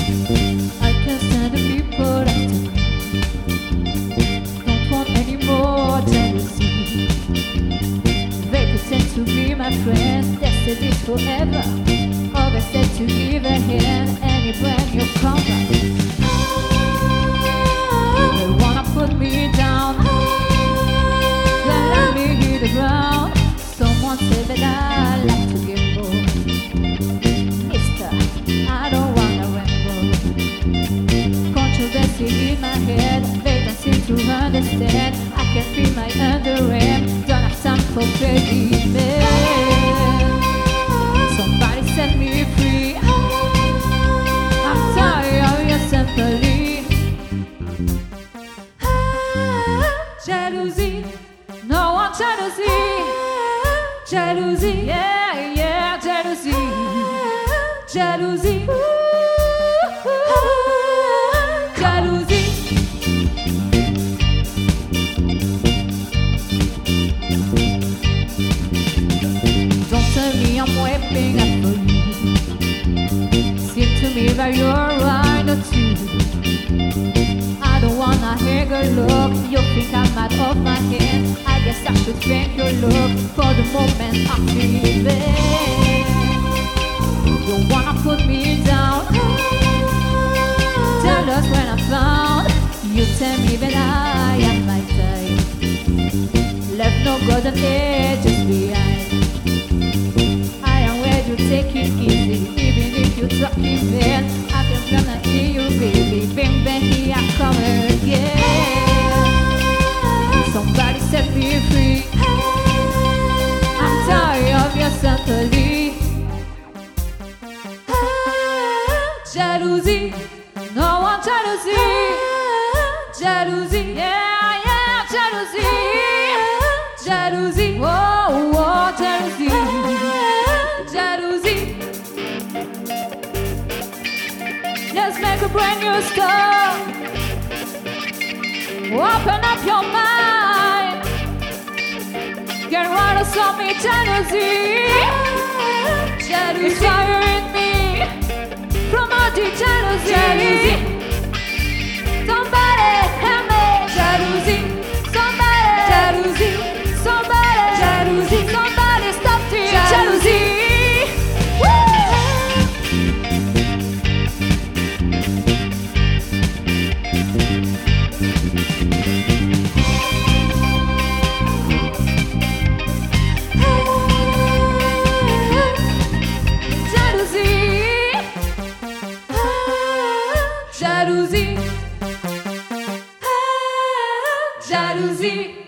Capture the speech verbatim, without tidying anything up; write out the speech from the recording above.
I can't stand the people that don't want any more jealousy. They pretend to be my friends, they said it forever. Always said to give a hand any brand new comeback. They wanna put me down, they let me hit the ground. Someone said that I like to give more. Mister, I don't wanna ramble. Controversy in my head, they don't seem to understand. I can feel my underarm, don't have time for crazy men. Somebody set me free, I'm tired of your sympathy. Jealousy, no one jealousy. Jealousy, yeah, yeah, jealousy. Jealousy, jealousy. Don't tell me I'm waiting up for you. Seem to me that you're right or two. I don't wanna hear a look. You think I'm out of my head. I guess I should thank your look. For the moment I feel it. You wanna put me down, tell us when I'm found. You tell me that I am my type, left no golden edges behind. I am where you take it easy, even if you talk in bed. I can gonna hear you, baby. Bang bang, here I come again. Somebody set me free, I'm tired of your sympathy. Jealousy, no one jealousy. Jealousy, yeah, yeah, jealousy. Jealousy, whoa, whoa, jealousy. Jealousy. Let's make a brand new start. Open up your mind. Get rid of some jealousy. Jealousy, it's fire in me. Promoting jealousy. Jealousy. Somebody help me. Jealousy. Somebody. Jealousy. Somebody. Jealousy. Somebody stop the jealousy. Jalousie, jalousie.